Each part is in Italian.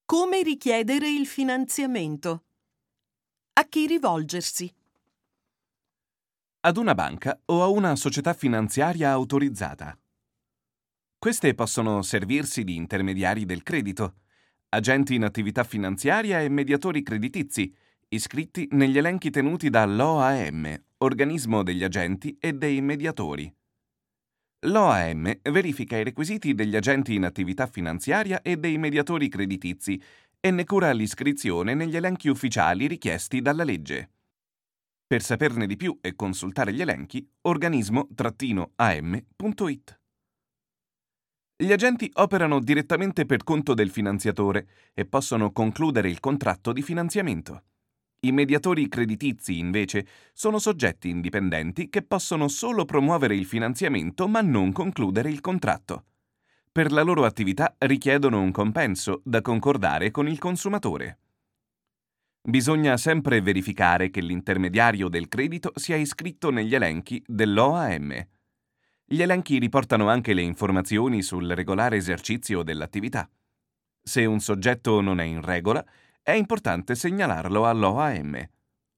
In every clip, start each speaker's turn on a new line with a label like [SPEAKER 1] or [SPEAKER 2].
[SPEAKER 1] Come richiedere il finanziamento? A chi rivolgersi?
[SPEAKER 2] Ad una banca o a una società finanziaria autorizzata. Queste possono servirsi di intermediari del credito, agenti in attività finanziaria e mediatori creditizi, iscritti negli elenchi tenuti dall'OAM, organismo degli agenti e dei mediatori. L'OAM verifica i requisiti degli agenti in attività finanziaria e dei mediatori creditizi e ne cura l'iscrizione negli elenchi ufficiali richiesti dalla legge. Per saperne di più e consultare gli elenchi, organismo-am.it. Gli agenti operano direttamente per conto del finanziatore e possono concludere il contratto di finanziamento. I mediatori creditizi, invece, sono soggetti indipendenti che possono solo promuovere il finanziamento ma non concludere il contratto. Per la loro attività richiedono un compenso da concordare con il consumatore. Bisogna sempre verificare che l'intermediario del credito sia iscritto negli elenchi dell'OAM. Gli elenchi riportano anche le informazioni sul regolare esercizio dell'attività. Se un soggetto non è in regola, è importante segnalarlo all'OAM.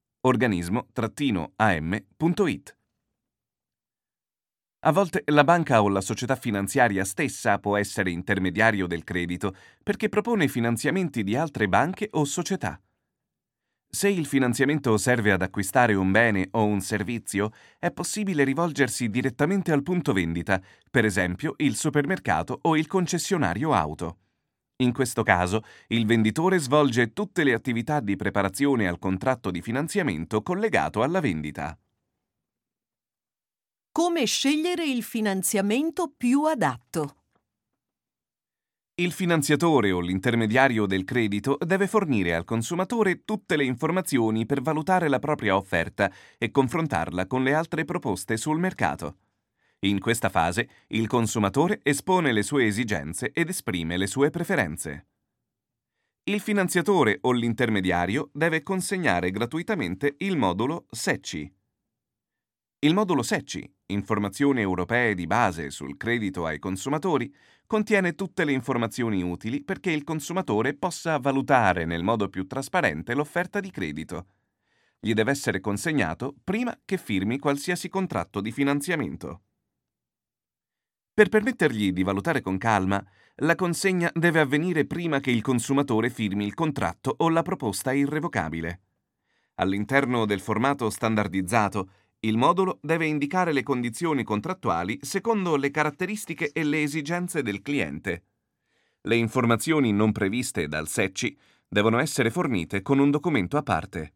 [SPEAKER 2] organismo-am.it. A volte la banca o la società finanziaria stessa può essere intermediario del credito perché propone finanziamenti di altre banche o società. Se il finanziamento serve ad acquistare un bene o un servizio, è possibile rivolgersi direttamente al punto vendita, per esempio il supermercato o il concessionario auto. In questo caso, il venditore svolge tutte le attività di preparazione al contratto di finanziamento collegato alla vendita.
[SPEAKER 1] Come scegliere il finanziamento più adatto?
[SPEAKER 2] Il finanziatore o l'intermediario del credito deve fornire al consumatore tutte le informazioni per valutare la propria offerta e confrontarla con le altre proposte sul mercato. In questa fase, il consumatore espone le sue esigenze ed esprime le sue preferenze. Il finanziatore o l'intermediario deve consegnare gratuitamente il modulo SECI. Il modulo SECI, Informazioni europee di base sul credito ai consumatori, contiene tutte le informazioni utili perché il consumatore possa valutare nel modo più trasparente l'offerta di credito. Gli deve essere consegnato prima che firmi qualsiasi contratto di finanziamento. Per permettergli di valutare con calma, la consegna deve avvenire prima che il consumatore firmi il contratto o la proposta irrevocabile. All'interno del formato standardizzato, il modulo deve indicare le condizioni contrattuali secondo le caratteristiche e le esigenze del cliente. Le informazioni non previste dal SECI devono essere fornite con un documento a parte.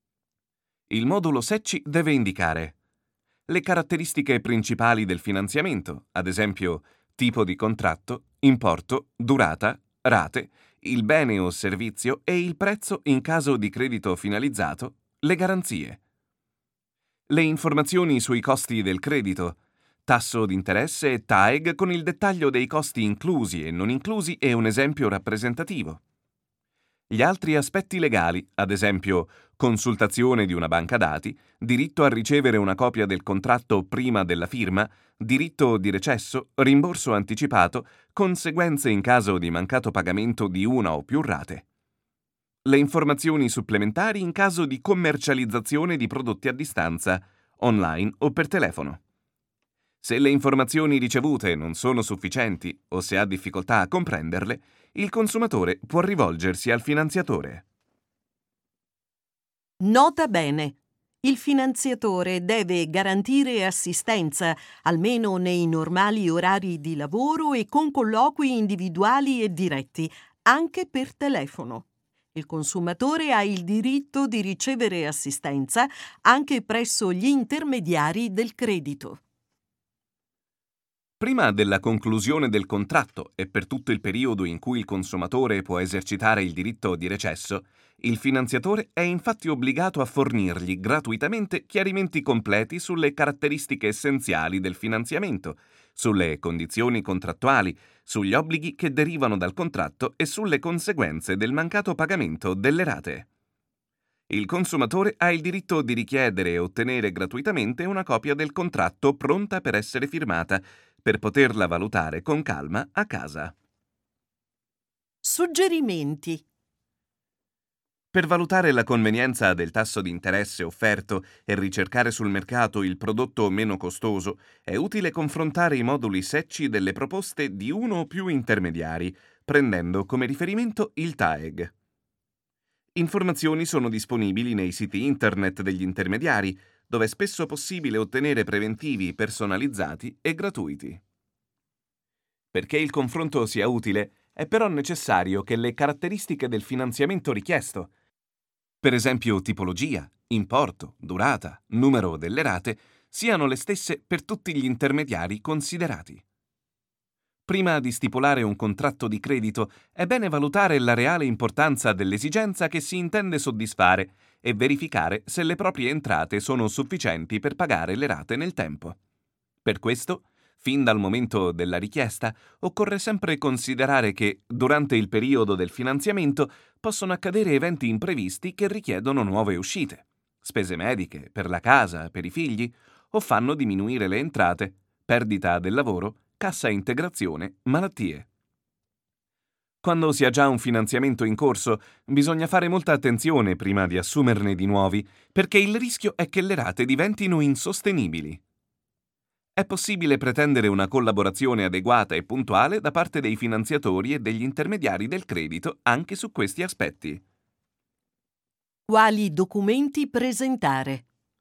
[SPEAKER 2] Il modulo SECI deve indicare le caratteristiche principali del finanziamento, ad esempio tipo di contratto, importo, durata, rate, il bene o servizio e il prezzo in caso di credito finalizzato, le garanzie. Le informazioni sui costi del credito, tasso d'interesse e TAEG con il dettaglio dei costi inclusi e non inclusi e un esempio rappresentativo. Gli altri aspetti legali, ad esempio consultazione di una banca dati, diritto a ricevere una copia del contratto prima della firma, diritto di recesso, rimborso anticipato, conseguenze in caso di mancato pagamento di una o più rate. Le informazioni supplementari in caso di commercializzazione di prodotti a distanza, online o per telefono. Se le informazioni ricevute non sono sufficienti o se ha difficoltà a comprenderle, il consumatore può rivolgersi al finanziatore.
[SPEAKER 1] Nota bene. Il finanziatore deve garantire assistenza, almeno nei normali orari di lavoro e con colloqui individuali e diretti, anche per telefono. Il consumatore ha il diritto di ricevere assistenza anche presso gli intermediari del credito.
[SPEAKER 2] Prima della conclusione del contratto e per tutto il periodo in cui il consumatore può esercitare il diritto di recesso, il finanziatore è infatti obbligato a fornirgli gratuitamente chiarimenti completi sulle caratteristiche essenziali del finanziamento, sulle condizioni contrattuali, sugli obblighi che derivano dal contratto e sulle conseguenze del mancato pagamento delle rate. Il consumatore ha il diritto di richiedere e ottenere gratuitamente una copia del contratto pronta per essere firmata, per poterla valutare con calma a casa.
[SPEAKER 1] Suggerimenti.
[SPEAKER 2] Per valutare la convenienza del tasso di interesse offerto e ricercare sul mercato il prodotto meno costoso, è utile confrontare i moduli secci delle proposte di uno o più intermediari, prendendo come riferimento il TAEG. Informazioni sono disponibili nei siti internet degli intermediari, dove è spesso possibile ottenere preventivi personalizzati e gratuiti. Perché il confronto sia utile, è però necessario che le caratteristiche del finanziamento richiesto, per esempio tipologia, importo, durata, numero delle rate, siano le stesse per tutti gli intermediari considerati. Prima di stipulare un contratto di credito, è bene valutare la reale importanza dell'esigenza che si intende soddisfare e verificare se le proprie entrate sono sufficienti per pagare le rate nel tempo. Per questo, fin dal momento della richiesta, occorre sempre considerare che, durante il periodo del finanziamento, possono accadere eventi imprevisti che richiedono nuove uscite, spese mediche, per la casa, per i figli, o fanno diminuire le entrate, perdita del lavoro, cassa integrazione, malattie. Quando si ha già un finanziamento in corso, bisogna fare molta attenzione prima di assumerne di nuovi, perché il rischio è che le rate diventino insostenibili. È possibile pretendere una collaborazione adeguata e puntuale da parte dei finanziatori e degli intermediari del credito anche su questi aspetti.
[SPEAKER 1] Quali documenti presentare?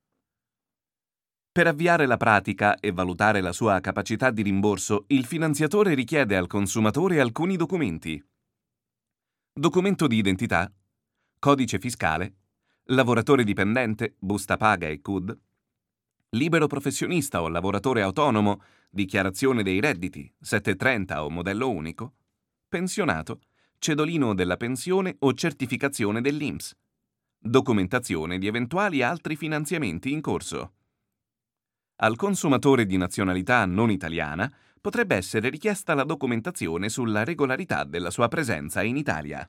[SPEAKER 2] Per avviare la pratica e valutare la sua capacità di rimborso, il finanziatore richiede al consumatore alcuni documenti: documento di identità, codice fiscale, lavoratore dipendente, busta paga e CUD, libero professionista o lavoratore autonomo, dichiarazione dei redditi, 730 o modello unico, pensionato, cedolino della pensione o certificazione dell'INPS, documentazione di eventuali altri finanziamenti in corso. Al consumatore di nazionalità non italiana potrebbe essere richiesta la documentazione sulla regolarità della sua presenza in Italia.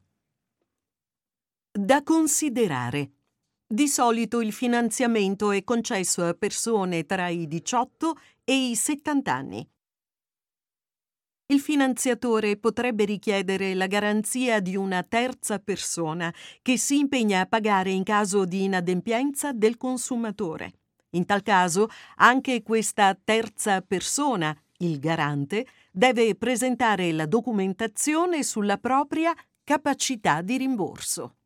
[SPEAKER 1] Da considerare. Di solito il finanziamento è concesso a persone tra i 18 e i 70 anni. Il finanziatore potrebbe richiedere la garanzia di una terza persona che si impegna a pagare in caso di inadempienza del consumatore. In tal caso, anche questa terza persona, il garante, deve presentare la documentazione sulla propria capacità di rimborso.